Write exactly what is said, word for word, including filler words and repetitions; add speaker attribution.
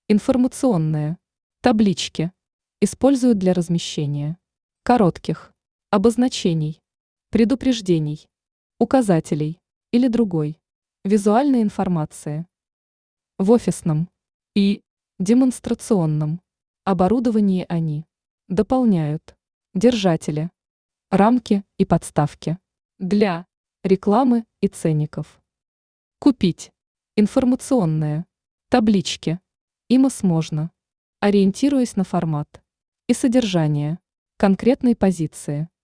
Speaker 1: Информационные таблички используют для размещения коротких обозначений, предупреждений, указателей или другой визуальной информации. В офисном и демонстрационном оборудовании они дополняют держатели, рамки и подставки для рекламы и ценников. Купить информационные таблички имос можно, ориентируясь на формат и содержание конкретной позиции.